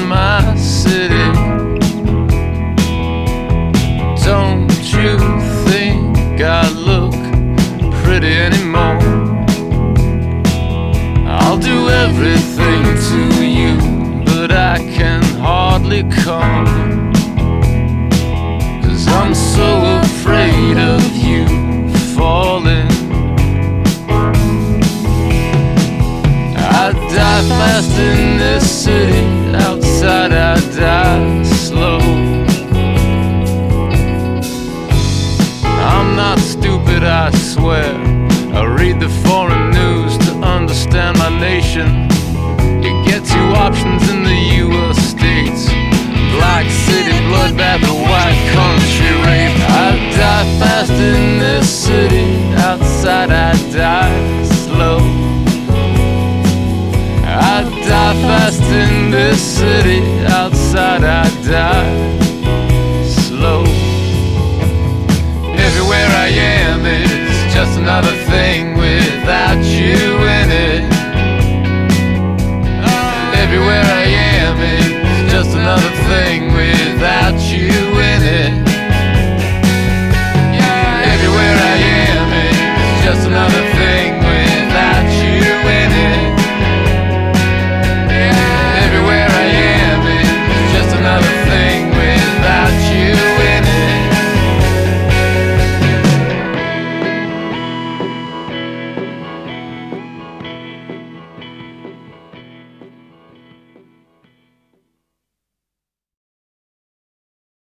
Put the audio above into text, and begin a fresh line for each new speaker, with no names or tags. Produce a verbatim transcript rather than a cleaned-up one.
my city. Don't you think I look pretty anymore? I'll do everything to you, but I can hardly come, 'cause I'm so afraid of you falling. I die fast in this city, outside I die slow. I'm not stupid, I swear. I read the foreign news to understand my nation. You get two options in the U S States: black city bloodbath or white country rape. I die fast in this city, outside I die slow. I die fast in this city, outside I die slow. Everywhere I am is just another thing without you in it. Everywhere I am is just another thing without you